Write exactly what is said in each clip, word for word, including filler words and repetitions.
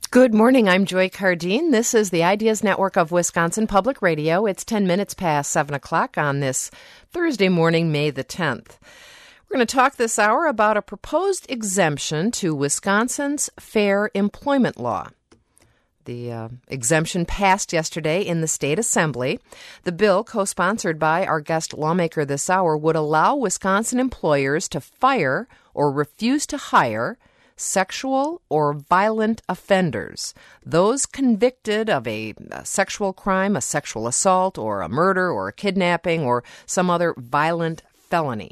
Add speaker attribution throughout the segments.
Speaker 1: Good morning. I'm Joy Cardine. This is the Ideas Network of Wisconsin Public Radio. It's ten minutes past seven o'clock on this Thursday morning, May the tenth. We're going to talk this hour about a proposed exemption to Wisconsin's Fair Employment Law. The uh, exemption passed yesterday in the State Assembly. The bill, co-sponsored by our guest lawmaker this hour, would allow Wisconsin employers to fire or refuse to hire sexual or violent offenders, those convicted of a, a sexual crime, a sexual assault, or a murder, or a kidnapping, or some other violent felony.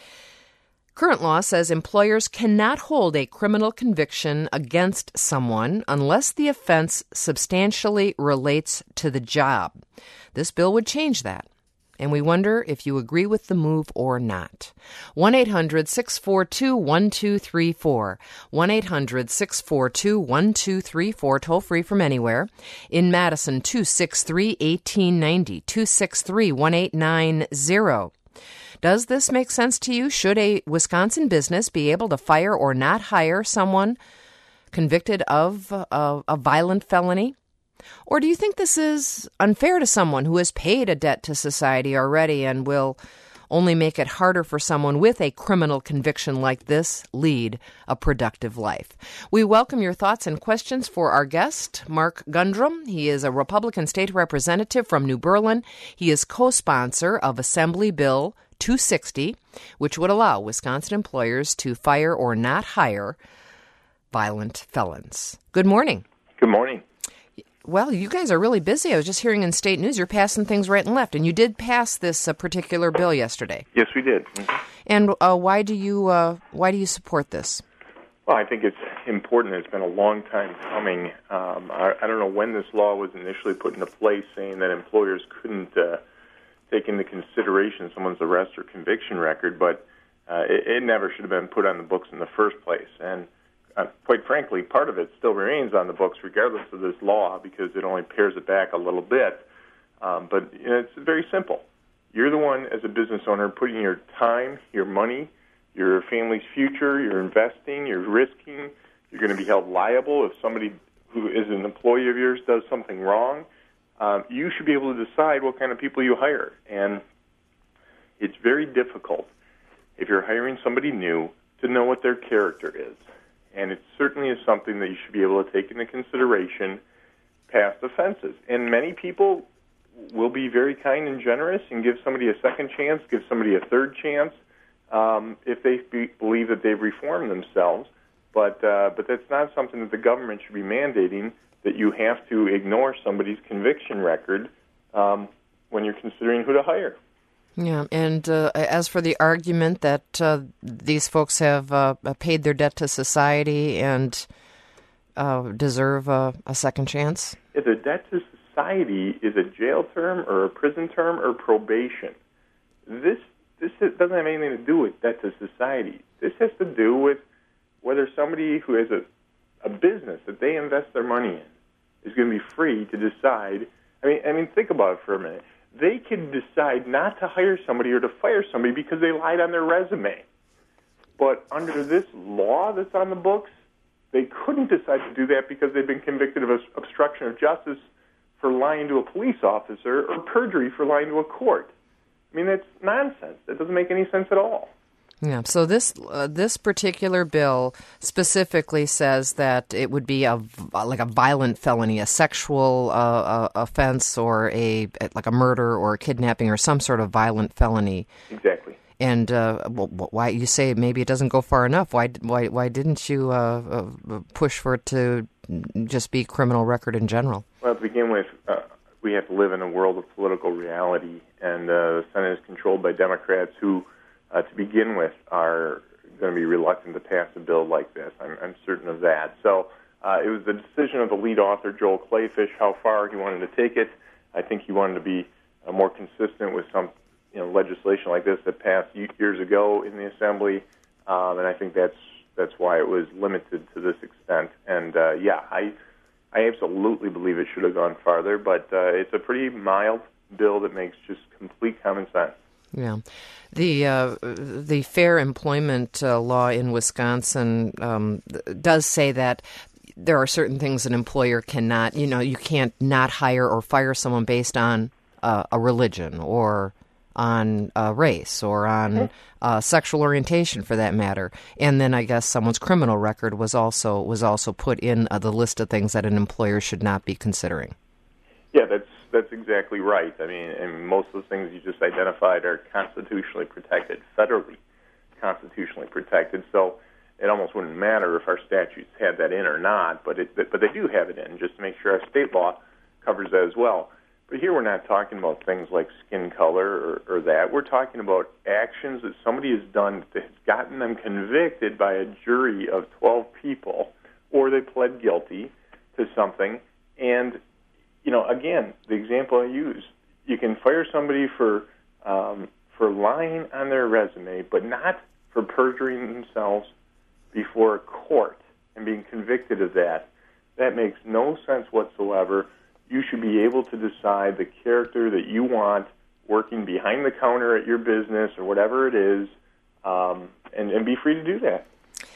Speaker 1: Current law says employers cannot hold a criminal conviction against someone unless the offense substantially relates to the job. This bill would change that. And we wonder if you agree with the move or not. one eight hundred six four two one two three four. one eight hundred six four two one two three four, toll free from anywhere. In Madison, two six three one eight nine zero, two six three one eight nine zero. Does this make sense to you? Should a Wisconsin business be able to fire or not hire someone convicted of a, a violent felony? Or do you think this is unfair to someone who has paid a debt to society already and will only make it harder for someone with a criminal conviction like this lead a productive life? We welcome your thoughts and questions for our guest, Mark Gundrum. He is a Republican state representative from New Berlin. He is co-sponsor of Assembly Bill two sixty, which would allow Wisconsin employers to fire or not hire violent felons. Good morning.
Speaker 2: Good morning.
Speaker 1: Well, you guys are really busy. I was just hearing in state news you're passing things right and left, and you did pass this uh, particular bill yesterday.
Speaker 2: Yes, we did. Mm-hmm.
Speaker 1: And uh, why do you uh, why do you support this?
Speaker 2: Well, I think it's important. It's been a long time coming. Um, I, I don't know when this law was initially put into place, saying that employers couldn't uh, take into consideration someone's arrest or conviction record, but uh, it, it never should have been put on the books in the first place. And Uh, quite frankly, part of it still remains on the books regardless of this law because it only pares it back a little bit. Um, but you know, it's very simple. You're the one, as a business owner, putting your time, your money, your family's future, you're investing, you're risking. You're going to be held liable if somebody who is an employee of yours does something wrong. Um, you should be able to decide what kind of people you hire. And it's very difficult, if you're hiring somebody new, to know what their character is. And it certainly is something that you should be able to take into consideration past offenses. And many people will be very kind and generous and give somebody a second chance, give somebody a third chance, um, if they be, believe that they've reformed themselves. But uh, but that's not something that the government should be mandating, that you have to ignore somebody's conviction record um, when you're considering who to hire.
Speaker 1: Yeah, and uh, as for the argument that uh, these folks have uh, paid their debt to society and uh, deserve a, a second chance?
Speaker 2: If the debt to society is a jail term or a prison term or probation, this this doesn't have anything to do with debt to society. This has to do with whether somebody who has a, a business that they invest their money in is going to be free to decide. I mean, I mean, think about it for a minute. They could decide not to hire somebody or to fire somebody because they lied on their resume. But under this law that's on the books, they couldn't decide to do that because they've been convicted of obstruction of justice for lying to a police officer or perjury for lying to a court. I mean, that's nonsense. That doesn't make any sense at all.
Speaker 1: Yeah, so this uh, this particular bill specifically says that it would be a like a violent felony, a sexual uh, uh, offense, or a like a murder or a kidnapping or some sort of violent felony.
Speaker 2: Exactly.
Speaker 1: And uh, why you say maybe it doesn't go far enough? Why why why didn't you uh, uh, push for it to just be criminal record in general?
Speaker 2: Well, to begin with, uh, we have to live in a world of political reality, and uh, the Senate is controlled by Democrats who, Uh, to begin with, are going to be reluctant to pass a bill like this. I'm, I'm certain of that. So uh, it was the decision of the lead author, Joel Clayfish, how far he wanted to take it. I think he wanted to be uh, more consistent with some you know, legislation like this that passed years ago in the Assembly, um, and I think that's that's why it was limited to this extent. And, uh, yeah, I I absolutely believe it should have gone farther, but uh, it's a pretty mild bill that makes just complete common sense.
Speaker 1: Yeah. The uh, the Fair Employment uh, law in Wisconsin um, does say that there are certain things an employer cannot, you know, you can't not hire or fire someone based on uh, a religion or on uh, race or on uh, sexual orientation, for that matter. And then I guess someone's criminal record was also was also put in uh, the list of things that an employer should not be considering.
Speaker 2: Yeah, that's that's exactly right. I mean, and most of the things you just identified are constitutionally protected, federally constitutionally protected. So it almost wouldn't matter if our statutes had that in or not, but it, but they do have it in, just to make sure our state law covers that as well. But here we're not talking about things like skin color or, or that. We're talking about actions that somebody has done that has gotten them convicted by a jury of twelve people, or they pled guilty to something. And, you know, again, the example I use, you can fire somebody for um, for lying on their resume, but not for perjuring themselves before a court and being convicted of that. That makes no sense whatsoever. You should be able to decide the character that you want working behind the counter at your business or whatever it is, um, and, and be free to do that.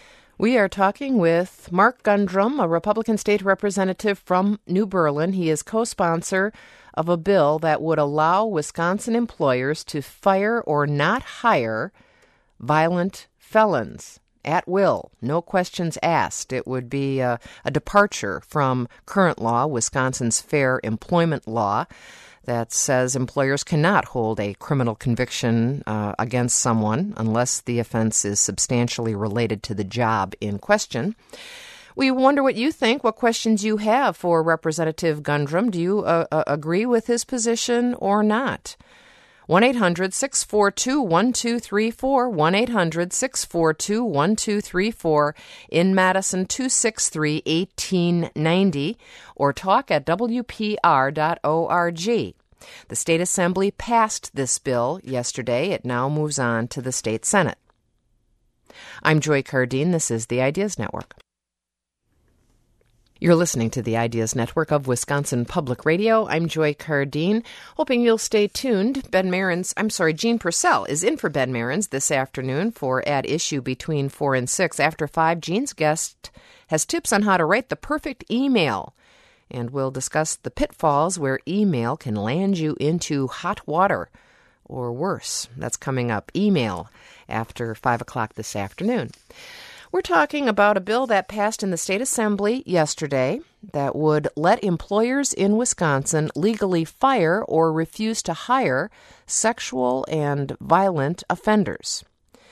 Speaker 1: We are talking with Mark Gundrum, a Republican state representative from New Berlin. He is co-sponsor of a bill that would allow Wisconsin employers to fire or not hire violent felons at will, no questions asked. It would be a, a departure from current law, Wisconsin's Fair Employment Law, that says employers cannot hold a criminal conviction uh, against someone unless the offense is substantially related to the job in question. We wonder what you think, what questions you have for Representative Gundrum. Do you uh, uh, agree with his position or not? one eight hundred six four two one two three four, one eight hundred six four two one two three four, in Madison two six three, one eight nine zero, or talk at W P R dot org. The State Assembly passed this bill yesterday. It now moves on to the State Senate. I'm Joy Cardine. This is the Ideas Network. You're listening to the Ideas Network of Wisconsin Public Radio. I'm Joy Cardine, hoping you'll stay tuned. Ben Marins, I'm sorry, Jean Purcell is in for Ben Marins this afternoon for At Issue between four and six. After five, Jean's guest has tips on how to write the perfect email, and we'll discuss the pitfalls where email can land you into hot water or worse. That's coming up. Email after five o'clock this afternoon. We're talking about a bill that passed in the State Assembly yesterday that would let employers in Wisconsin legally fire or refuse to hire sexual and violent offenders.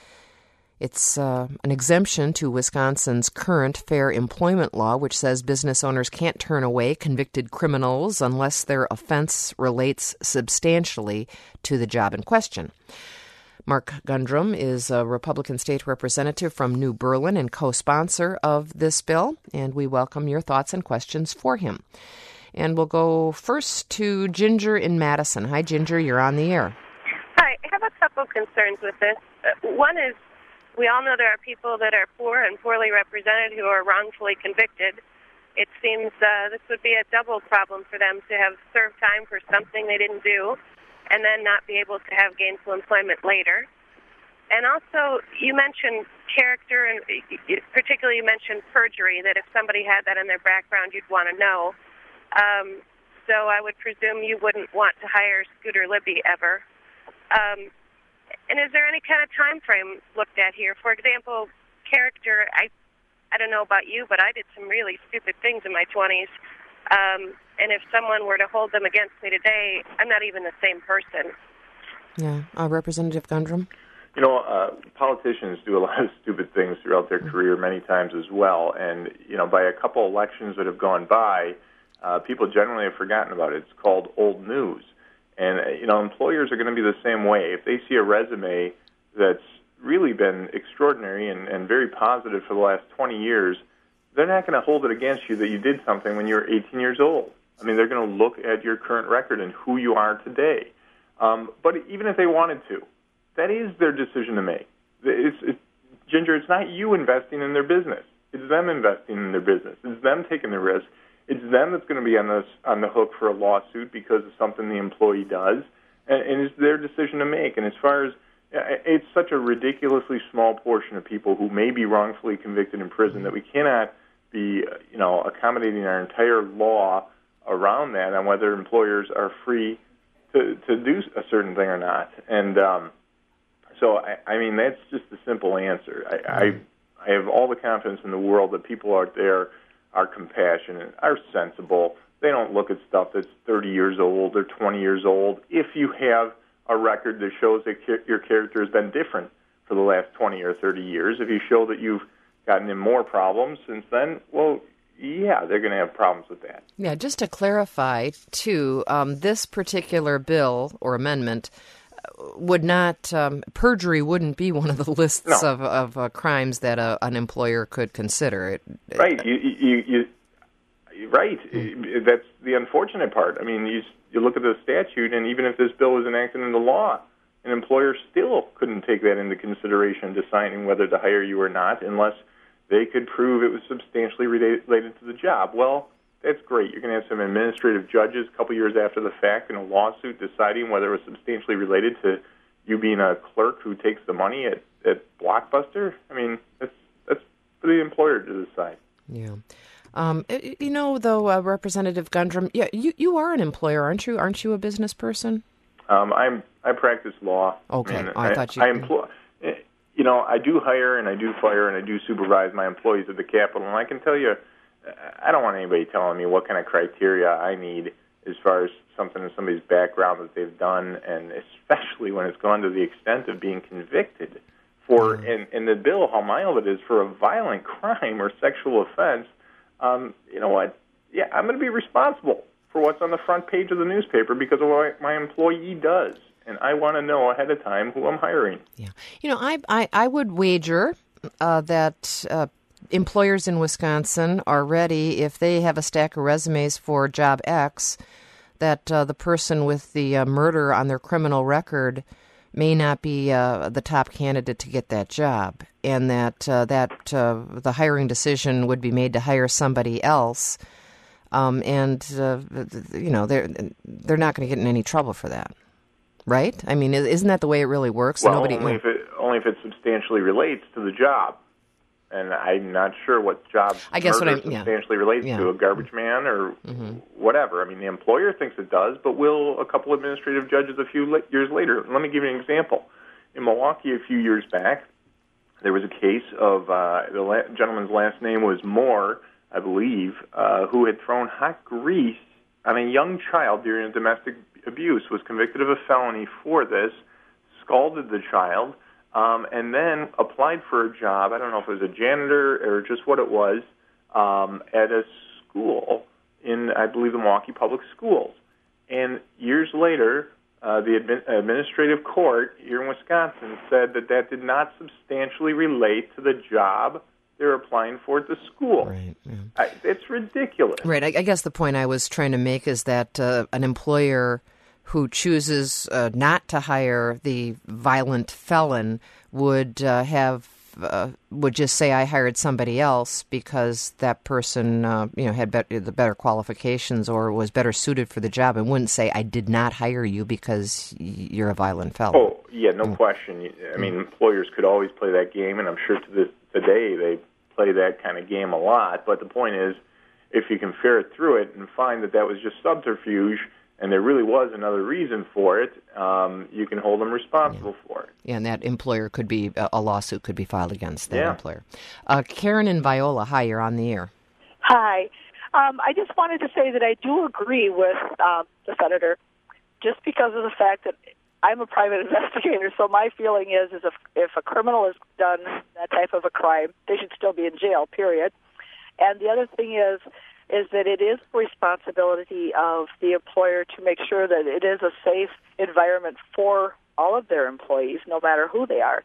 Speaker 1: It's uh, an exemption to Wisconsin's current Fair Employment Law, which says business owners can't turn away convicted criminals unless their offense relates substantially to the job in question. Mark Gundrum is a Republican state representative from New Berlin and co-sponsor of this bill, and we welcome your thoughts and questions for him. And we'll go first to Ginger in Madison. Hi, Ginger, you're on the air.
Speaker 3: Hi, I have a couple concerns with this. Uh, one is, we all know there are people that are poor and poorly represented who are wrongfully convicted. It seems uh, this would be a double problem for them to have served time for something they didn't do and then not be able to have gainful employment later. And also, you mentioned character, and particularly you mentioned perjury, that if somebody had that in their background, you'd want to know. Um, so I would presume you wouldn't want to hire Scooter Libby ever. Um, and is there any kind of time frame looked at here? For example, character, I, I don't know about you, but I did some really stupid things in my twenties. Um, and if someone were to hold them against me today, I'm not even the same person.
Speaker 1: Yeah. Uh, Representative Gundrum?
Speaker 2: You know, uh, politicians do a lot of stupid things throughout their career many times as well. And, you know, by a couple elections that have gone by, uh, people generally have forgotten about it. It's called old news. And, uh, you know, employers are going to be the same way. If they see a resume that's really been extraordinary and, and very positive for the last twenty years, they're not going to hold it against you that you did something when you were eighteen years old. I mean, they're going to look at your current record and who you are today. Um, but even if they wanted to, that is their decision to make. It's, it's, Ginger, it's not you investing in their business. It's them investing in their business. It's them taking the risk. It's them that's going to be on the, on the hook for a lawsuit because of something the employee does, and, and it's their decision to make. And as far as, it's such a ridiculously small portion of people who may be wrongfully convicted in prison that we cannot be, you know, accommodating our entire law around that on whether employers are free to, to do a certain thing or not. And um, so, I, I mean, that's just the simple answer. I, I, I have all the confidence in the world that people out there are compassionate, are sensible. They don't look at stuff that's thirty years old or twenty years old. If you have a record that shows that your character has been different for the last twenty or thirty years, if you show that you've gotten in more problems since then, well, yeah, they're going to have problems with that.
Speaker 1: Yeah, just to clarify, too, um, this particular bill or amendment would not, um, perjury wouldn't be one of the lists
Speaker 2: no.
Speaker 1: of, of uh, crimes that a, an employer could consider. It,
Speaker 2: right. You, you, you, right. Mm. That's the unfortunate part. I mean, you, you look at the statute, and even if this bill was enacted into law, an employer still couldn't take that into consideration deciding whether to hire you or not unless they could prove it was substantially related to the job. Well, that's great. You're going to have some administrative judges a couple years after the fact in a lawsuit deciding whether it was substantially related to you being a clerk who takes the money at, at Blockbuster. I mean, that's that's for the employer to decide.
Speaker 1: Yeah. Um, you know, though, uh, Representative Gundrum, yeah, you, you are an employer, aren't you? Aren't you a business person?
Speaker 2: Um, I'm I practice law.
Speaker 1: Okay,
Speaker 2: I, mean,
Speaker 1: oh, I, I thought you.
Speaker 2: I employ. You know, I do hire and I do fire and I do supervise my employees at the Capitol, and I can tell you, I don't want anybody telling me what kind of criteria I need as far as something in somebody's background that they've done, and especially when it's gone to the extent of being convicted for, mm. in, in the bill, how mild it is for a violent crime or sexual offense. Um, you know what? Yeah, I'm going to be responsible for what's on the front page of the newspaper because of what my employee does. And I want to know ahead of time who I'm hiring.
Speaker 1: Yeah. You know, I I, I would wager uh, that uh, employers in Wisconsin are ready, if they have a stack of resumes for job X, that uh, the person with the uh, murder on their criminal record may not be uh, the top candidate to get that job, and that uh, that uh, the hiring decision would be made to hire somebody else. Um, and, uh, you know, they're, they're not going to get in any trouble for that. Right? I mean, isn't that the way it really works?
Speaker 2: Well,
Speaker 1: Nobody,
Speaker 2: only if it only if it substantially relates to the job, and I'm not sure what job
Speaker 1: I guess what I,
Speaker 2: substantially
Speaker 1: yeah.
Speaker 2: relates
Speaker 1: yeah.
Speaker 2: to, a garbage man or
Speaker 1: mm-hmm.
Speaker 2: whatever. I mean, the employer thinks it does, but will a couple administrative judges a few le- years later? Let me give you an example. In Milwaukee, a few years back, there was a case of uh, the la- gentleman's last name was Moore, I believe, uh, who had thrown hot grease on a young child during a domestic abuse, was convicted of a felony for this, scalded the child, um, and then applied for a job. I don't know if it was a janitor or just what it was, um, at a school in, I believe, the Milwaukee Public Schools. And years later, uh, the admin- administrative court here in Wisconsin said that that did not substantially relate to the job they're applying for at the school.
Speaker 1: Right. Yeah.
Speaker 2: I, it's ridiculous.
Speaker 1: Right. I, I guess the point I was trying to make is that uh, an employer who chooses uh, not to hire the violent felon would uh, have uh, would just say, I hired somebody else because that person uh, you know had be- the better qualifications or was better suited for the job, and wouldn't say, I did not hire you because you're a violent felon.
Speaker 2: Oh, yeah, no
Speaker 1: mm.
Speaker 2: question. I mean, mm. employers could always play that game, and I'm sure to this today they play that kind of game a lot. But the point is, if you can ferret through it and find that that was just subterfuge and there really was another reason for it, um, you can hold them responsible
Speaker 1: yeah.
Speaker 2: for it.
Speaker 1: Yeah, and that employer could be, a lawsuit could be filed against that
Speaker 2: yeah.
Speaker 1: employer. Uh, Karen and Viola, hi, you're on the air.
Speaker 4: Hi. Um, I just wanted to say that I do agree with um, the senator, just because of the fact that I'm a private investigator, so my feeling is, is if, if a criminal has done that type of a crime, they should still be in jail, period. And the other thing is, is that it is the responsibility of the employer to make sure that it is a safe environment for all of their employees, no matter who they are.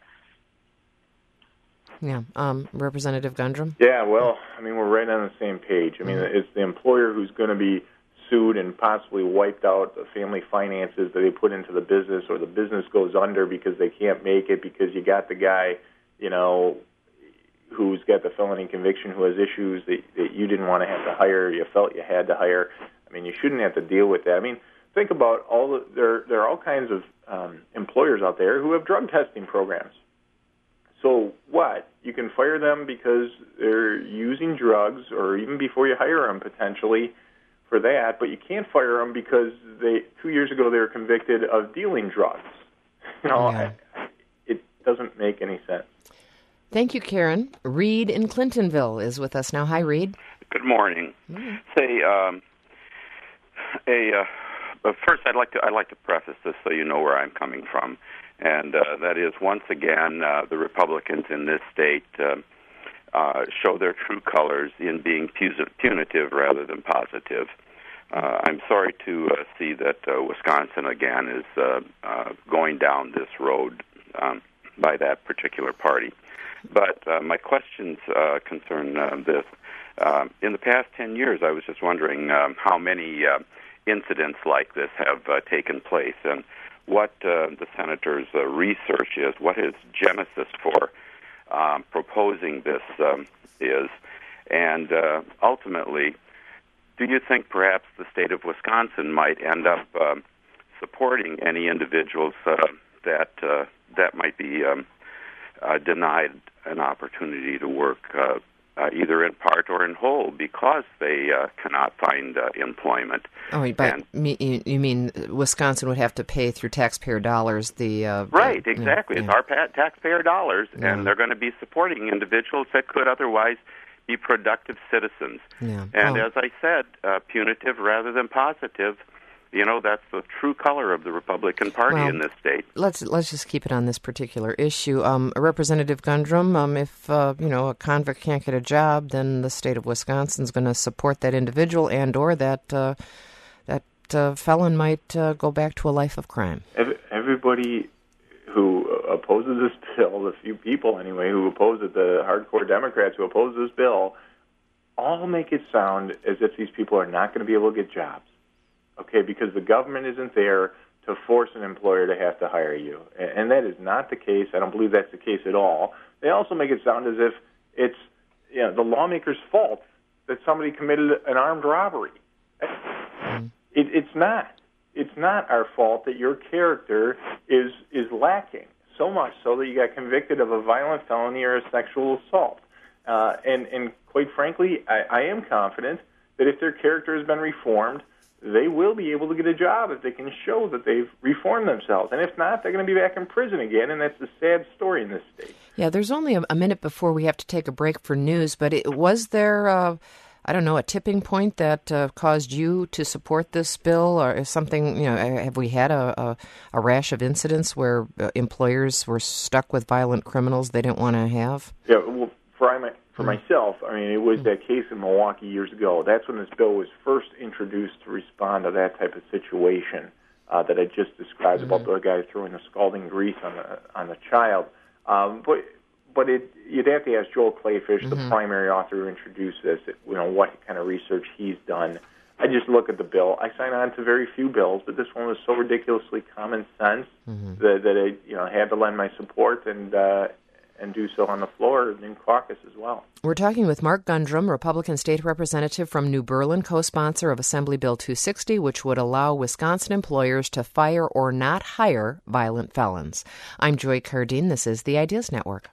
Speaker 1: Yeah. Um, Representative Gundrum?
Speaker 2: Yeah, well, I mean, we're right on the same page. I mean, mm-hmm. it's the employer who's going to be sued and possibly wiped out the family finances that they put into the business, or the business goes under because they can't make it because you got the guy, you know, who's got the felony conviction, who has issues that, that you didn't want to have to hire, you felt you had to hire. I mean, you shouldn't have to deal with that. I mean, think about all the, there, there are all kinds of um, employers out there who have drug testing programs. So what? You can fire them because they're using drugs, or even before you hire them, potentially, for that, but you can't fire them because they two years ago they were convicted of dealing drugs. You know,
Speaker 1: Yeah.
Speaker 2: I, it doesn't make any sense.
Speaker 1: Thank you, Karen. Reed in Clintonville is with us now. Hi, Reed.
Speaker 5: Good morning.
Speaker 1: Mm-hmm.
Speaker 5: Say, um, a uh, but first, I'd like to I'd like to preface this so you know where I'm coming from, and uh, that is once again uh, the Republicans in this state uh, uh, show their true colors in being punitive rather than positive. Uh, I'm sorry to uh, see that uh, Wisconsin again is uh, uh, going down this road um, by that particular party. But uh, my questions uh, concern uh, this. Uh, in the past ten years, I was just wondering um, how many uh, incidents like this have uh, taken place and what uh, the senator's uh, research is, what his genesis for um, proposing this um, is, and uh, ultimately, do you think perhaps the state of Wisconsin might end up um, supporting any individuals uh, that uh, that might be um, uh, denied an opportunity to work uh, uh, either in part or in whole because they uh, cannot find uh, employment?
Speaker 1: Oh, but
Speaker 5: and,
Speaker 1: me, you mean Wisconsin would have to pay through taxpayer dollars the... Uh,
Speaker 5: right,
Speaker 1: the,
Speaker 5: exactly.
Speaker 1: Yeah,
Speaker 5: It's
Speaker 1: yeah.
Speaker 5: our pa- taxpayer dollars,
Speaker 1: Yeah.
Speaker 5: and they're going to be supporting individuals that could otherwise be productive citizens.
Speaker 1: Yeah.
Speaker 5: And
Speaker 1: Oh.
Speaker 5: as I said, uh, punitive rather than positive, you know, that's the true color of the Republican Party
Speaker 1: Well,
Speaker 5: in this state.
Speaker 1: Let's let's just keep it on this particular issue. Um, Representative Gundrum, um, if uh, you know a convict can't get a job, then the state of Wisconsin is going to support that individual, and or that uh, that uh, felon might uh, go back to a life of crime.
Speaker 2: Everybody who opposes this bill, the few people anyway who oppose it, the hardcore Democrats who oppose this bill, all make it sound as if these people are not going to be able to get jobs. Okay, because the government isn't there to force an employer to have to hire you. And that is not the case. I don't believe that's the case at all. They also make it sound as if it's you know, the lawmaker's fault that somebody committed an armed robbery.
Speaker 1: Mm.
Speaker 2: It, it's not. It's not our fault that your character is is lacking, so much so that you got convicted of a violent felony or a sexual assault. Uh, and, and quite frankly, I, I am confident that if their character has been reformed, they will be able to get a job if they can show that they've reformed themselves. And if not, they're going to be back in prison again, and that's a sad story in this state.
Speaker 1: Yeah, there's only a, a minute before we have to take a break for news, but it, was there, uh, I don't know, a tipping point that uh, caused you to support this bill, or is something, you know, have we had a, a, a rash of incidents where uh, employers were stuck with violent criminals they didn't want to have?
Speaker 2: Yeah, well, for I For myself, I mean, it was that case in Milwaukee years ago. That's when this bill was first introduced to respond to that type of situation uh, that I just described mm-hmm. about the guy throwing the scalding grease on the on the child. Um, but but it, you'd have to ask Joel Clayfish, mm-hmm. the primary author who introduced this, you know, what kind of research he's done. I just look at the bill. I sign on to very few bills, but this one was so ridiculously common sense mm-hmm. that, that I you know had to lend my support and. Uh, and do so on the floor and in caucus as well.
Speaker 1: We're talking with Mark Gundrum, Republican State Representative from New Berlin, co-sponsor of Assembly Bill two sixty, which would allow Wisconsin employers to fire or not hire violent felons. I'm Joy Cardine. This is the Ideas Network.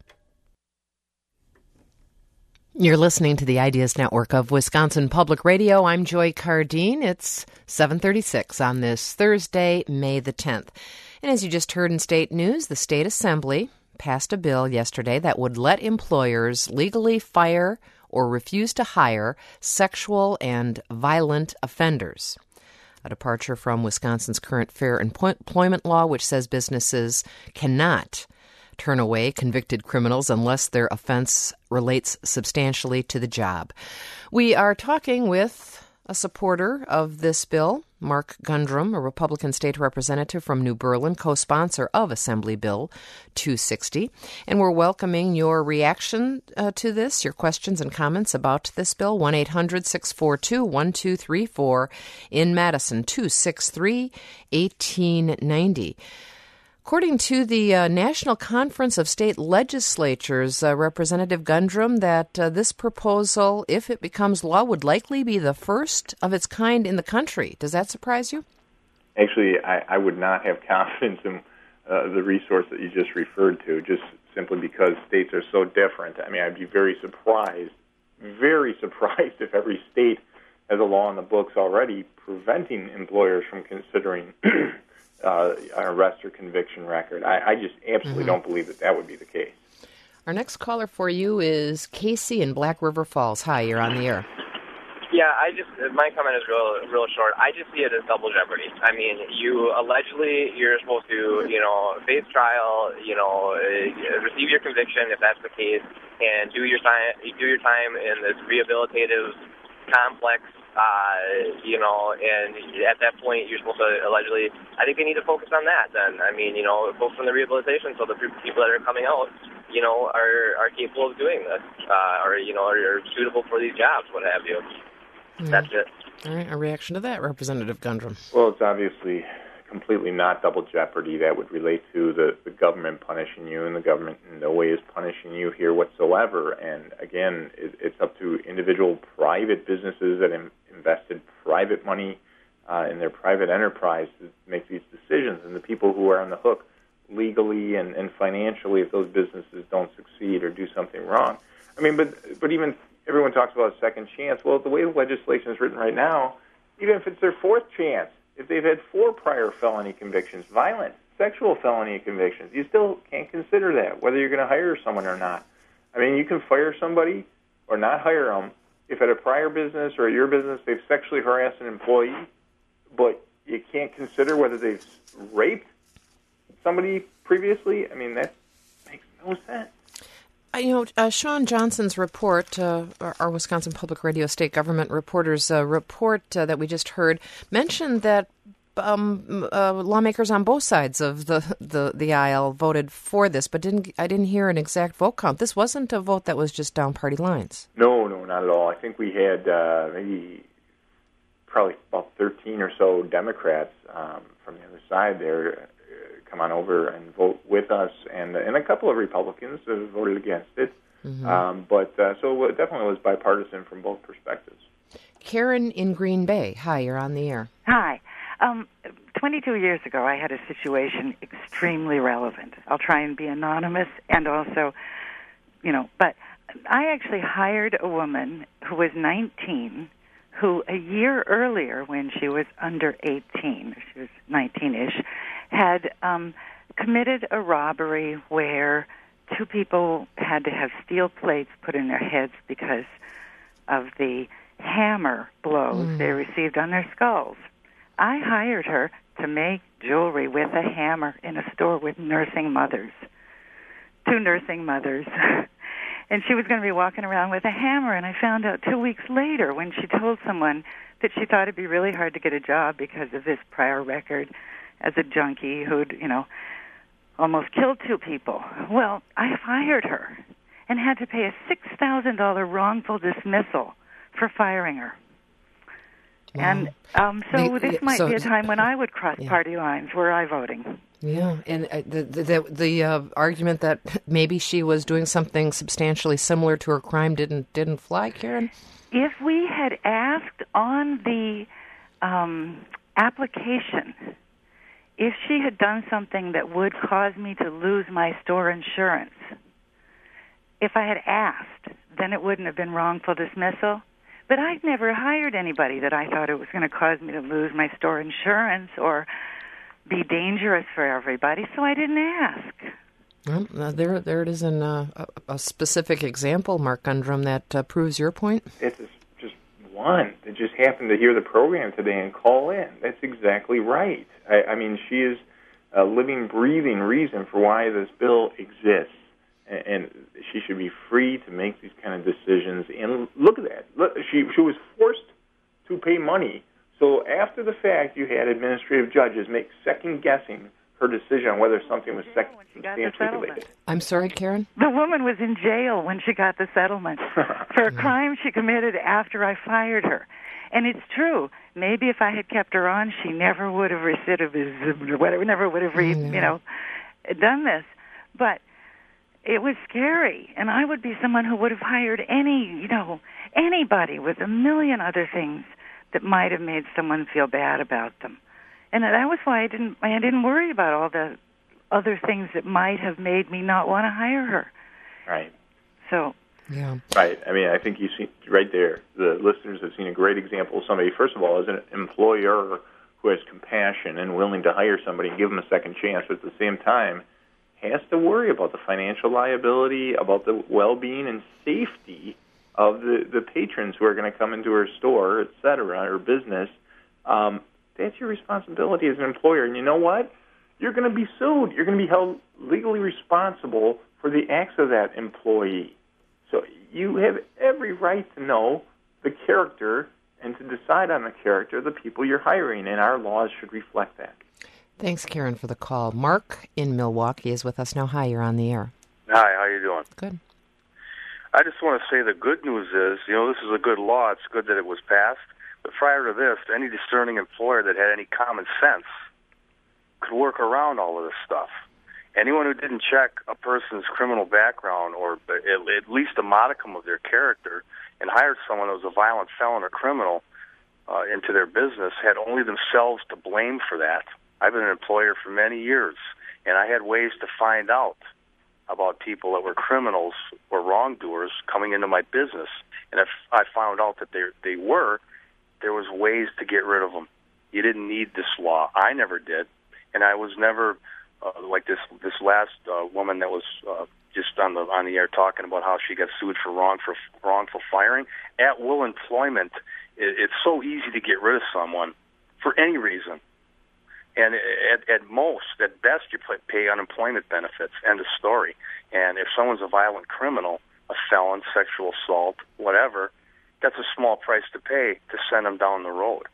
Speaker 1: You're listening to the Ideas Network of Wisconsin Public Radio. I'm Joy Cardine. It's seven thirty-six on this Thursday, May the tenth. And as you just heard in state news, the State Assembly passed a bill yesterday that would let employers legally fire or refuse to hire sexual and violent offenders. A departure from Wisconsin's current fair employment law, which says businesses cannot turn away convicted criminals unless their offense relates substantially to the job. We are talking with a supporter of this bill, Mark Gundrum, a Republican state representative from New Berlin, co-sponsor of Assembly Bill two sixty. And we're welcoming your reaction uh, to this, your questions and comments about this bill. one eight hundred six four two one two three four in Madison, two six three one eight nine zero. According to the uh, National Conference of State Legislatures, uh, Representative Gundrum, that uh, this proposal, if it becomes law, would likely be the first of its kind in the country. Does that surprise you?
Speaker 2: Actually, I, I would not have confidence in uh, the resource that you just referred to. Just simply because states are so different. I mean, I'd be very surprised, very surprised if every state has a law in the books already preventing employers from considering uh, an arrest or conviction record. I, I just absolutely mm-hmm. don't believe that that would be the case.
Speaker 1: Our next caller for you is Casey in Black River Falls. Hi, you're on the air.
Speaker 6: Yeah, I just, my comment is real real short. I just see it as double jeopardy. I mean, you allegedly, you're supposed to, you know, face trial, you know, uh, receive your conviction if that's the case, and do your time, do your time in this rehabilitative complex, uh, you know, and at that point you're supposed to allegedly, I think they need to focus on that then. I mean, you know, focus on the rehabilitation so the people that are coming out, you know, are, are capable of doing this, uh, or, you know, are, are suitable for these jobs, what have you. Mm. That's it.
Speaker 1: All right, a reaction to that, Representative Gundrum.
Speaker 2: Well, it's obviously completely not double jeopardy. That would relate to the, the government punishing you, and the government in no way is punishing you here whatsoever. And again, it, it's up to individual private businesses that in, invested private money uh, in their private enterprise to make these decisions, and the people who are on the hook legally and, and financially if those businesses don't succeed or do something wrong. I mean, but but even everyone talks about a second chance. Well, the way the legislation is written right now, even if it's their fourth chance, if they've had four prior felony convictions, violent, sexual felony convictions, you still can't consider that, whether you're going to hire someone or not. I mean, you can fire somebody or not hire them if at a prior business or at your business they've sexually harassed an employee, but you can't consider whether they've raped somebody previously. I mean, that makes no sense.
Speaker 1: Uh, you know, uh, Sean Johnson's report, uh, our, our Wisconsin Public Radio State Government Reporter's uh, report uh, that we just heard, mentioned that um, uh, lawmakers on both sides of the, the, the aisle voted for this, but didn't I didn't hear an exact vote count. This wasn't a vote that was just down party lines.
Speaker 2: No, no, not at all. I think we had uh, maybe probably about thirteen or so Democrats um, from the other side there come on over and vote with us, and and a couple of Republicans have voted against it. Mm-hmm. Um, but uh, so it definitely was bipartisan from both perspectives.
Speaker 1: Karen in Green Bay. Hi, you're on the air.
Speaker 7: Hi. Um, twenty-two years ago, I had a situation extremely relevant. I'll try and be anonymous and also, you know, but I actually hired a woman who was nineteen, who a year earlier, when she was under eighteen, she was nineteen-ish, had um, committed a robbery where two people had to have steel plates put in their heads because of the hammer blows mm. they received on their skulls. I hired her to make jewelry with a hammer in a store with nursing mothers, two nursing mothers. And she was going to be walking around with a hammer, and I found out two weeks later when she told someone that she thought it'd be really hard to get a job because of this prior record as a junkie who'd, you know, almost killed two people. Well, I fired her and had to pay a six thousand dollars wrongful dismissal for firing her. Wow. And um, so the, this might so, be a time when I would cross yeah. party lines. Were I voting?
Speaker 1: Yeah, and uh, the the, the uh, argument that maybe she was doing something substantially similar to her crime didn't didn't fly, Karen?
Speaker 7: If we had asked on the um, application if she had done something that would cause me to lose my store insurance, if I had asked, then it wouldn't have been wrongful dismissal. But I'd never hired anybody that I thought it was going to cause me to lose my store insurance or be dangerous for everybody, so I didn't ask.
Speaker 1: Well, uh, there, there it is in uh, a, a specific example, Mark Gundrum, that uh, proves your point.
Speaker 2: It's just one that just happened to hear the program today and call in. That's exactly right. I, I mean, she is a living, breathing reason for why this bill exists. And she should be free to make these kind of decisions. And look at that. Look, she she was forced to pay money. So after the fact, you had administrative judges make second-guessing her decision on whether something was sec- substantially related.
Speaker 1: I'm sorry, Karen?
Speaker 7: The woman was in jail when she got the settlement for a crime she committed after I fired her. And it's true. Maybe if I had kept her on, she never would have recidivism or whatever, never would have, re- you know, done this. But it was scary, and I would be someone who would have hired any, you know, anybody with a million other things that might have made someone feel bad about them. And that was why I didn't I didn't worry about all the other things that might have made me not want to hire her.
Speaker 2: Right.
Speaker 7: So.
Speaker 1: Yeah.
Speaker 2: Right. I mean, I think you see right there, the listeners have seen a great example of somebody, first of all, as an employer who has compassion and willing to hire somebody and give them a second chance, but at the same time has to worry about the financial liability, about the well-being and safety of the, the patrons who are going to come into her store, et cetera, or business. Um, that's your responsibility as an employer. And you know what? You're going to be sued. You're going to be held legally responsible for the acts of that employee. So you have every right to know the character and to decide on the character of the people you're hiring, and our laws should reflect that.
Speaker 1: Thanks, Karen, for the call. Mark in Milwaukee is with us now. Hi, you're on the air.
Speaker 8: Hi, how you doing?
Speaker 1: Good.
Speaker 8: I just want to say the good news is, you know, this is a good law. It's good that it was passed. But prior to this, any discerning employer that had any common sense could work around all of this stuff. Anyone who didn't check a person's criminal background or at least a modicum of their character and hired someone who was a violent felon or criminal uh, into their business had only themselves to blame for that. I've been an employer for many years, and I had ways to find out about people that were criminals or wrongdoers coming into my business. And if I found out that they they were, there was ways to get rid of them. You didn't need this law. I never did, and I was never uh, like this. This last uh, woman that was uh, just on the on the air talking about how she got sued for wrong for wrongful firing. At will employment, it, it's so easy to get rid of someone for any reason. And at, at most, at best, you pay unemployment benefits. End of story. And if someone's a violent criminal, a felon, sexual assault, whatever, that's a small price to pay to send them down the road.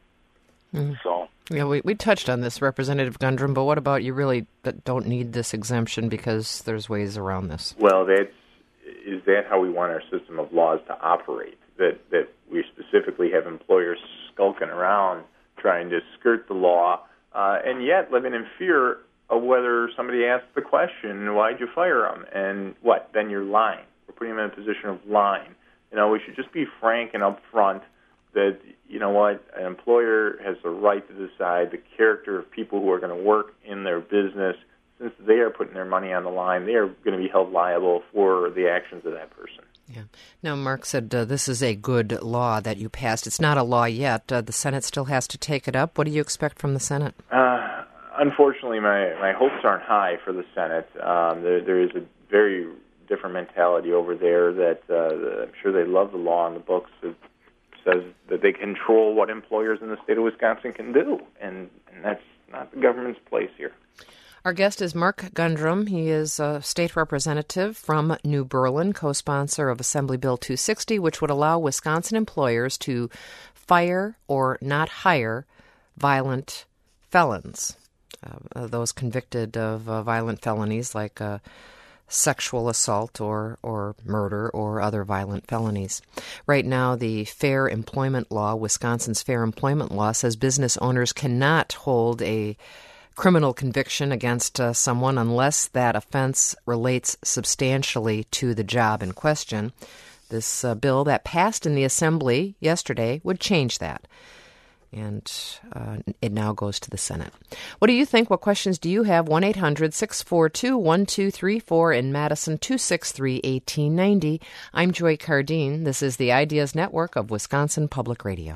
Speaker 8: Mm. So
Speaker 1: yeah, we we touched on this, Representative Gundrum, but what about you really don't need this exemption because there's ways around this?
Speaker 2: Well, that's, is that how we want our system of laws to operate? That that we specifically have employers skulking around trying to skirt the law, Uh, and yet living in fear of whether somebody asks the question, why'd you fire them? And what? Then you're lying. We're putting them in a position of lying. You know, we should just be frank and upfront that, you know what, an employer has the right to decide the character of people who are going to work in their business. Since they are putting their money on the line, they are going to be held liable for the actions of that person.
Speaker 1: Yeah. Now, Mark said uh, this is a good law that you passed. It's not a law yet. Uh, the Senate still has to take it up. What do you expect from the Senate?
Speaker 2: Uh, unfortunately, my, my hopes aren't high for the Senate. Um, there, there is a very different mentality over there that uh, I'm sure they love the law in the books that says that they control what employers in the state of Wisconsin can do, and, and that's not the government's place here.
Speaker 1: Our guest is Mark Gundrum. He is a state representative from New Berlin, co-sponsor of Assembly Bill two sixty, which would allow Wisconsin employers to fire or not hire violent felons, uh, those convicted of uh, violent felonies like uh, sexual assault or, or murder or other violent felonies. Right now, the Fair Employment Law, Wisconsin's Fair Employment Law, says business owners cannot hold a criminal conviction against uh, someone unless that offense relates substantially to the job in question. This uh, bill that passed in the Assembly yesterday would change that, and uh, it now goes to the Senate. What do you think? What questions do you have? one eight hundred six four two one two three four in Madison, two six three, one eight nine zero. I'm Joy Cardine. This is the Ideas Network of Wisconsin Public Radio.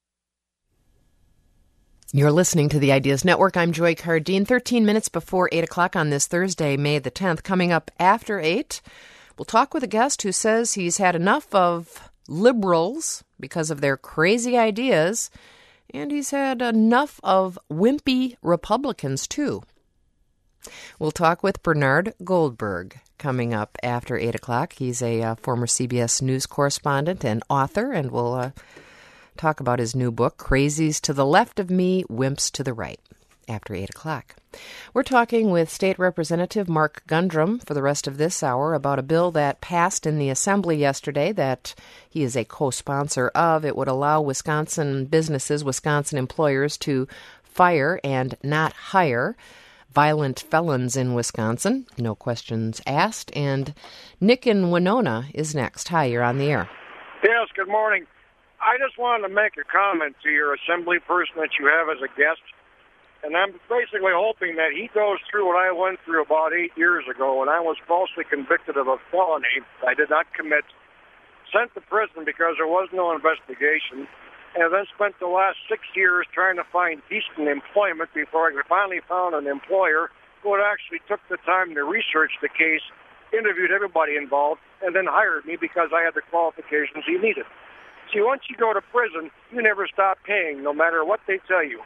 Speaker 1: You're listening to the Ideas Network. I'm Joy Cardine. thirteen minutes before eight o'clock on this Thursday, May the tenth. Coming up after eight, we'll talk with a guest who says he's had enough of liberals because of their crazy ideas, and he's had enough of wimpy Republicans, too. We'll talk with Bernard Goldberg coming up after eight o'clock. He's a uh, former C B S News correspondent and author, and we'll Uh, talk about his new book, Crazies to the Left of Me, Wimps to the Right, after eight o'clock. We're talking with State Representative Mark Gundrum for the rest of this hour about a bill that passed in the Assembly yesterday that he is a co-sponsor of. It would allow Wisconsin businesses, Wisconsin employers to fire and not hire violent felons in Wisconsin. No questions asked. And Nick in Winona is next. Hi, you're on the air.
Speaker 9: Yes, good morning. I just wanted to make a comment to your assembly person that you have as a guest. And I'm basically hoping that he goes through what I went through about eight years ago when I was falsely convicted of a felony I did not commit, sent to prison because there was no investigation, and then spent the last six years trying to find decent employment before I finally found an employer who had actually took the time to research the case, interviewed everybody involved, and then hired me because I had the qualifications he needed. See, once you go to prison, you never stop paying, no matter what they tell you.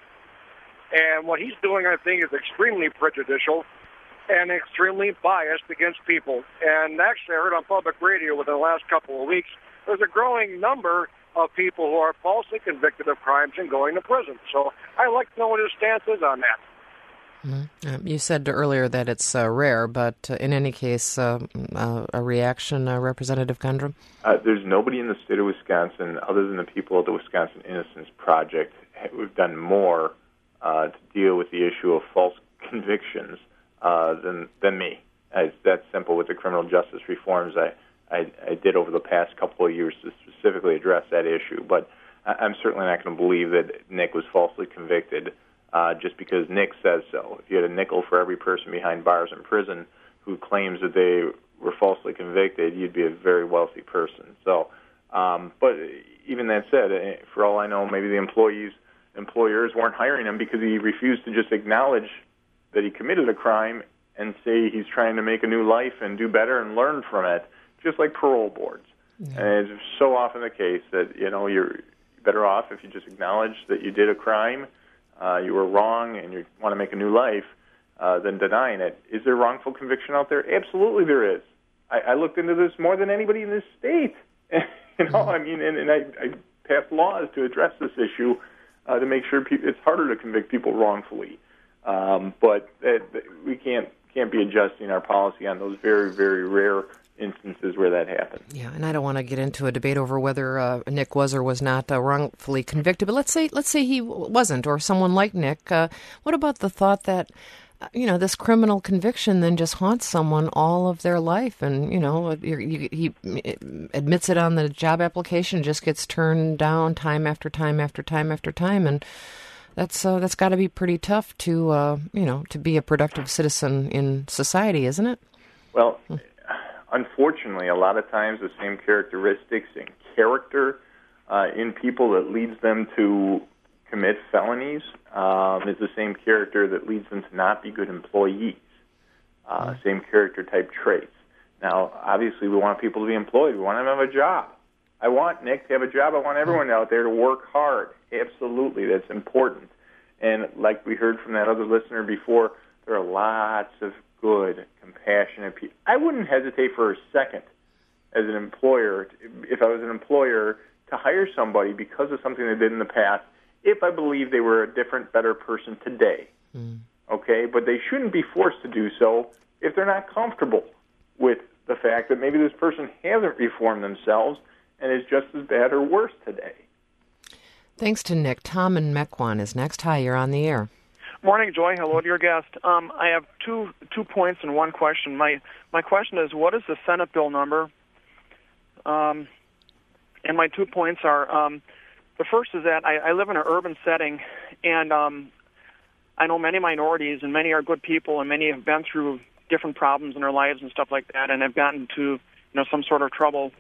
Speaker 9: And what he's doing, I think, is extremely prejudicial and extremely biased against people. And actually, I heard on public radio within the last couple of weeks, there's a growing number of people who are falsely convicted of crimes and going to prison. So I'd like to know what his stance is on that.
Speaker 1: Mm-hmm. Uh, you said earlier that it's uh, rare, but uh, in any case, uh, uh, a reaction, uh, Representative Gundrum?
Speaker 2: Uh, there's nobody in the state of Wisconsin, other than the people at the Wisconsin Innocence Project, who've done more uh, to deal with the issue of false convictions uh, than than me. It's that simple with the criminal justice reforms I, I, I did over the past couple of years to specifically address that issue. But I'm certainly not going to believe that Nick was falsely convicted Uh, just because Nick says so. If you had a nickel for every person behind bars in prison who claims that they were falsely convicted, you'd be a very wealthy person. So, um, but even that said, for all I know, maybe the employees, employers weren't hiring him because he refused to just acknowledge that he committed a crime and say he's trying to make a new life and do better and learn from it, just like parole boards. Yeah. And it's so often the case that, you know, you're better off if you just acknowledge that you did a crime, Uh, you were wrong and you want to make a new life, uh, than denying it. Is there wrongful conviction out there? Absolutely there is. I, I looked into this more than anybody in this state. you know, I mean, and, and I, I passed laws to address this issue uh, to make sure pe- it's harder to convict people wrongfully. Um, but uh, we can't can't be adjusting our policy on those very, very rare instances where that happened.
Speaker 1: Yeah, and I don't want to get into a debate over whether uh, Nick was or was not uh, wrongfully convicted. But let's say let's say he wasn't, or someone like Nick. Uh, what about the thought that uh, you know this criminal conviction then just haunts someone all of their life, and you know you, you, he admits it on the job application, just gets turned down time after time after time after time, and that's uh, that's got to be pretty tough to uh, you know to be a productive citizen in society, isn't it?
Speaker 2: Well. Hmm. Unfortunately, a lot of times the same characteristics and character uh, in people that leads them to commit felonies um, is the same character that leads them to not be good employees, uh, mm-hmm. same character type traits. Now, obviously, we want people to be employed. We want them to have a job. I want Nick to have a job. I want everyone out there to work hard. Absolutely, that's important. And like we heard from that other listener before, there are lots of good, compassionate people. I wouldn't hesitate for a second as an employer, if I was an employer, to hire somebody because of something they did in the past, if I believe they were a different, better person today. Mm. Okay? But they shouldn't be forced to do so if they're not comfortable with the fact that maybe this person hasn't reformed themselves and is just as bad or worse today.
Speaker 1: Thanks to Nick. Tom in Mequon is next. Hi, you're on the air.
Speaker 10: Morning, Joy. Hello to your guest. Um, I have two two points and one question. My my question is, what is the Senate bill number? Um, and my two points are, um, the first is that I, I live in an urban setting, and um, I know many minorities, and many are good people, and many have been through different problems in their lives and stuff like that, and have gotten to you know some sort of trouble.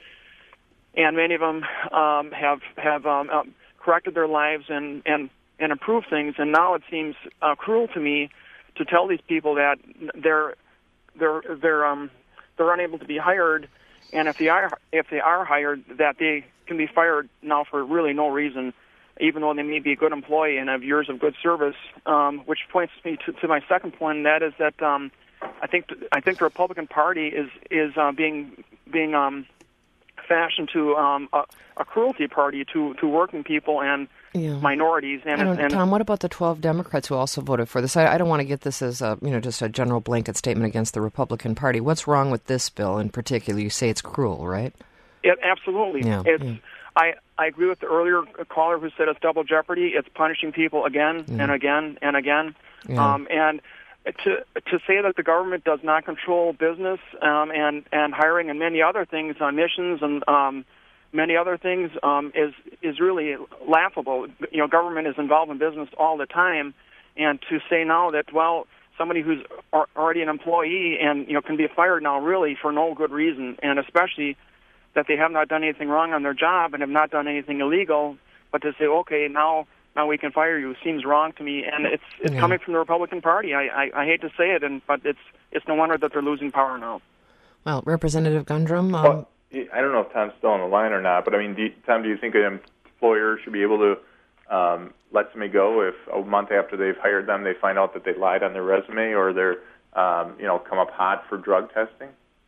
Speaker 10: And many of them um, have have um, uh, corrected their lives and and. and improve things, and now it seems uh, cruel to me to tell these people that they're they're they're um they're unable to be hired, and if they are if they are hired, that they can be fired now for really no reason, even though they may be a good employee and have years of good service. Um, which points me to, to my second point, and that is that um, I think I think the Republican Party is is uh, being being um, fashioned to um, a, a cruelty party to, to working people and yeah. minorities. And,
Speaker 1: I don't,
Speaker 10: and
Speaker 1: Tom, what about the twelve Democrats who also voted for this? I, I don't want to get this as a, you know, just a general blanket statement against the Republican Party. What's wrong with this bill in particular? You say it's cruel, right?
Speaker 10: It, absolutely.
Speaker 1: Yeah,
Speaker 10: it's,
Speaker 1: yeah.
Speaker 10: I, I agree with the earlier caller who said it's double jeopardy. It's punishing people again yeah. and again and again. Yeah. Um, and to to say that the government does not control business um, and, and hiring and many other things, on missions and um, many other things, um, is is really laughable. You know, government is involved in business all the time, And to say now that, well, somebody who's already an employee and, you know, can be fired now really for no good reason, and especially that they have not done anything wrong on their job and have not done anything illegal, but to say, okay, now now we can fire you seems wrong to me, and it's it's yeah. coming from the Republican Party. I, I, I hate to say it, and but it's it's no wonder that they're losing power now.
Speaker 1: Well, Representative Gundrum. Um,
Speaker 2: well, I don't know if Tom's still on the line or not, but I mean, do you, Tom, do you think an employer should be able to um, let somebody go if a month after they've hired them they find out that they lied on their resume or they're um, you know come up hot for drug testing?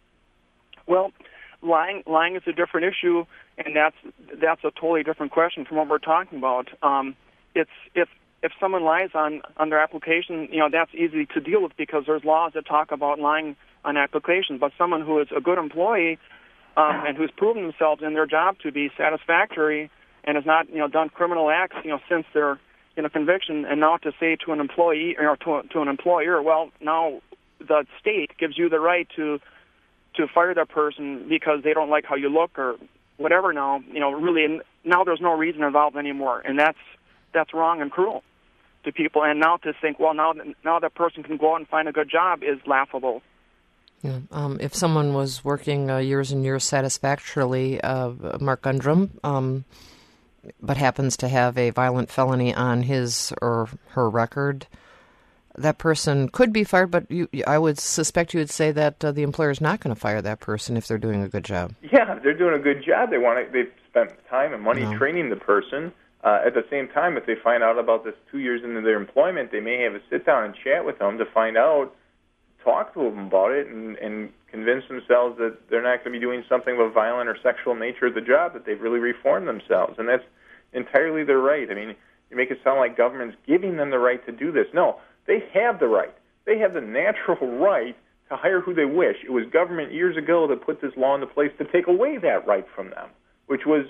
Speaker 10: Well, lying lying is a different issue, and that's that's a totally different question from what we're talking about. Um, it's if if someone lies on, on their application, you know, that's easy to deal with because there's laws that talk about lying on applications. But someone who is a good employee um, and who's proven themselves in their job to be satisfactory and has not, you know, done criminal acts, you know, since their, you know, conviction, and now to say to an employee or to, to an employer, well, now the state gives you the right to to fire that person because they don't like how you look or whatever. Now, you know, really, now there's no reason involved anymore, and that's that's wrong and cruel to people. And now to think, well, now now that person can go out and find a good job is laughable.
Speaker 1: Yeah. Um, if someone was working uh, years and years satisfactorily, uh, Mark Gundrum, um, but happens to have a violent felony on his or her record, that person could be fired, but you, I would suspect you would say that uh, the employer is not going to fire that person if they're doing a good job.
Speaker 2: Yeah, they're doing a good job. They want to, they've spent time and money no. training the person. Uh, at the same time, if they find out about this two years into their employment, they may have a sit-down and chat with them to find out, talk to them about it, and, and convince themselves that they're not going to be doing something of a violent or sexual nature at the job, that they've really reformed themselves. And that's entirely their right. I mean, you make it sound like government's giving them the right to do this. No, they have the right. They have the natural right to hire who they wish. It was government years ago that put this law into place to take away that right from them, which was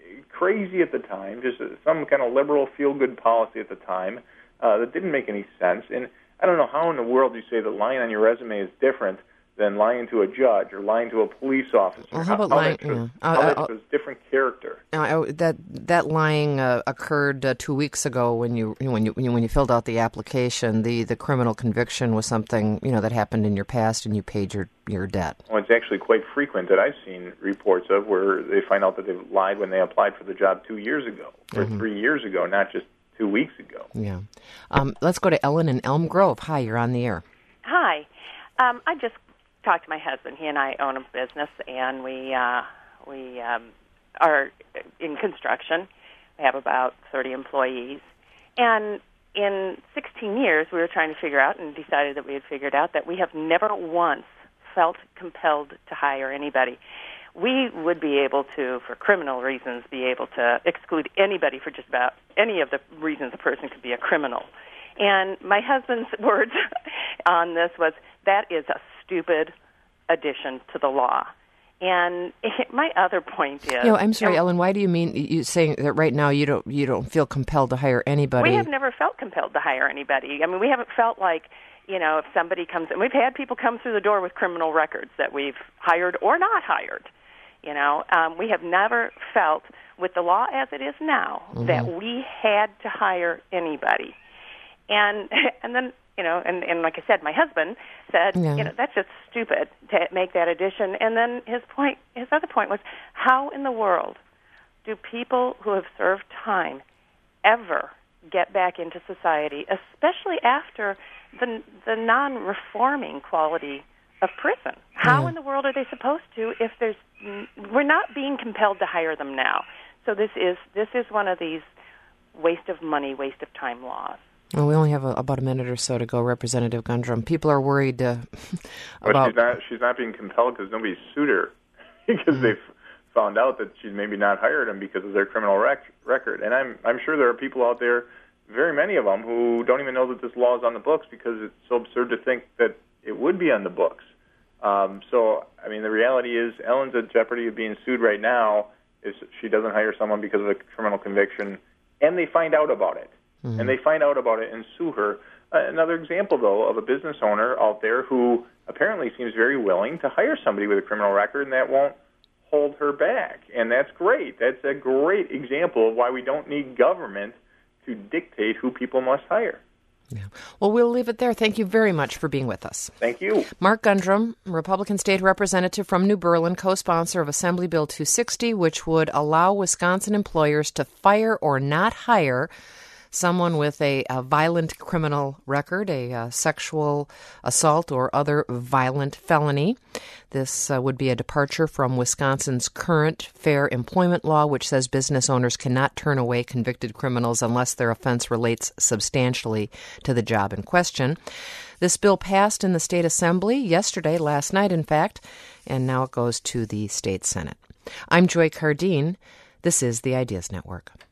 Speaker 2: crazy at the time, just some kind of liberal feel-good policy at the time uh, that didn't make any sense. And I don't know how in the world you say that lying on your resume is different than lying to a judge or lying to a police officer.
Speaker 1: Well, how about
Speaker 2: how,
Speaker 1: lying?
Speaker 2: How that,
Speaker 1: yeah.
Speaker 2: how
Speaker 1: uh,
Speaker 2: that
Speaker 1: uh,
Speaker 2: was different character.
Speaker 1: Uh, that that lying uh, occurred uh, two weeks ago when you when you when you filled out the application. The the criminal conviction was something you know that happened in your past, and you paid your your debt.
Speaker 2: Well, it's actually quite frequent that I've seen reports of where they find out that they've lied when they applied for the job two years ago or mm-hmm. three years ago, not just two weeks ago.
Speaker 1: Yeah. Um, let's go to Ellen in Elm Grove. Hi, you're on the air.
Speaker 11: Hi. Um, I just talked to my husband. He and I own a business, and we uh, we um, are in construction. We have about thirty employees. And in sixteen years, we were trying to figure out and decided that we had figured out that we have never once felt compelled to hire anybody. We would be able to, for criminal reasons, be able to exclude anybody for just about any of the reasons a person could be a criminal. And my husband's words on this was, that is a stupid addition to the law. And my other point is...
Speaker 1: You know, I'm sorry,
Speaker 11: you know,
Speaker 1: Ellen, why do you mean, you saying that right now you don't you don't feel compelled to hire anybody?
Speaker 11: We have never felt compelled to hire anybody. I mean, we haven't felt like, you know, if somebody comes... And we've had people come through the door with criminal records that we've hired or not hired. You know, um, we have never felt, with the law as it is now, mm-hmm. that we had to hire anybody. And and then, you know, and, and like I said, my husband said, yeah. you know, that's just stupid to make that addition. And then his point, his other point was, how in the world do people who have served time ever get back into society, especially after the the non-reforming quality of prison? How yeah. in the world are they supposed to if there's we're not being compelled to hire them now? So this is this is one of these waste of money, waste of time laws.
Speaker 1: Well, we only have a, about a minute or so to go, Representative Gundrum. People are worried uh,
Speaker 2: well,
Speaker 1: about...
Speaker 2: She's not, she's not being compelled because nobody's sued her because mm-hmm. they've found out that she's maybe not hired them because of their criminal rec- record. And I'm I'm sure there are people out there, very many of them, who don't even know that this law is on the books because it's so absurd to think that it would be on the books. Um, so, I mean, the reality is Ellen's at jeopardy of being sued right now if she doesn't hire someone because of a criminal conviction, and they find out about it. Mm-hmm. And they find out about it and sue her. Uh, another example, though, of a business owner out there who apparently seems very willing to hire somebody with a criminal record, and that won't hold her back. And that's great. That's a great example of why we don't need government to dictate who people must hire.
Speaker 1: Yeah. Well, we'll leave it there. Thank you very much for being with us.
Speaker 2: Thank you.
Speaker 1: Mark Gundrum, Republican State Representative from New Berlin, co-sponsor of Assembly Bill two sixty, which would allow Wisconsin employers to fire or not hire someone with a, a violent criminal record, a, a sexual assault or other violent felony. This uh, would be a departure from Wisconsin's current fair employment law, which says business owners cannot turn away convicted criminals unless their offense relates substantially to the job in question. This bill passed in the state assembly yesterday, last night, in fact, and now it goes to the state senate. I'm Joy Cardine. This is the Ideas Network.